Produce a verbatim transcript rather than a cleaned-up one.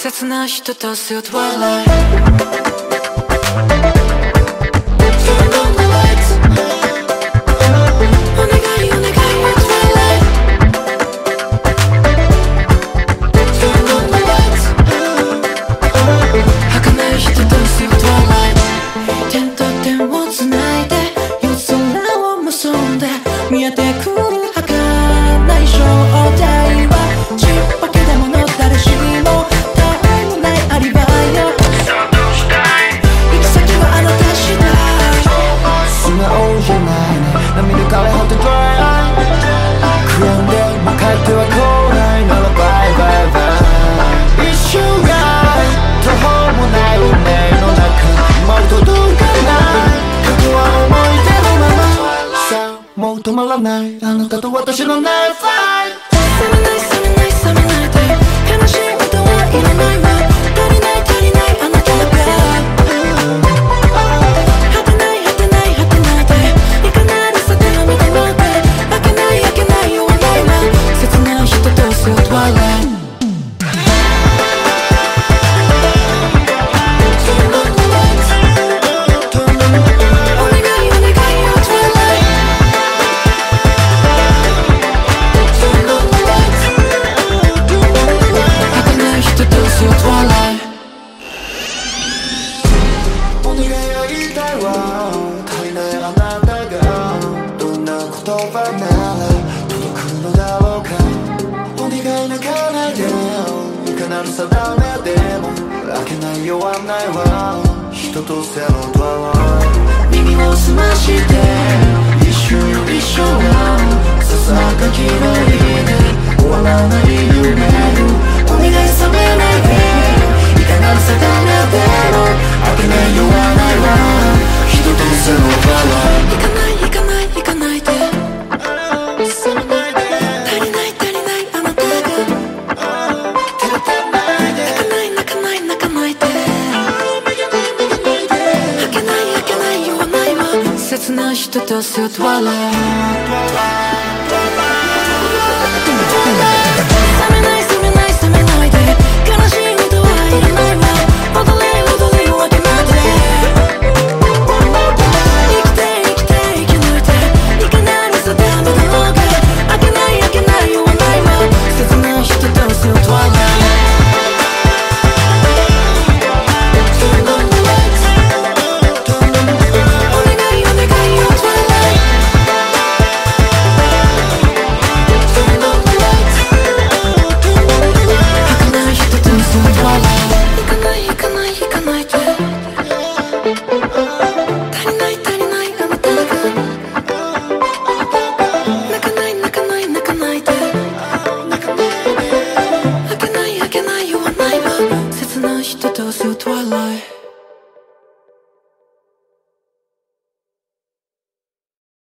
切な人とする Twilight見えてくる儚い正体はちっぽけだもの誰しもたわいもないアリバイよ行き先はあなた次第素直じゃないね涙枯れ果て dry 悔やんでも帰っては来ないならバイバイバイ一瞬が途方もない運命の中もう届かない過去は思い出のままさあもう止まらないあなたと私のナイフライ冷めない冷めない冷めないで悲しい歌はいらないわ足りない足りないあなたのペ果てない果てない果てないでいかなるさ手を見てもって開けない開けない弱ないわ切ない人とする Twilight 定めでも開けない弱ないわ人と背のドア耳を澄まして一瞬一瞬ささやかきのいで終わらない夢よお願い覚めないでいかなる定めでも開けない弱ないわ人と背のドア行かない行かない行かないで足りない足りないあなたが切な人とする Twilight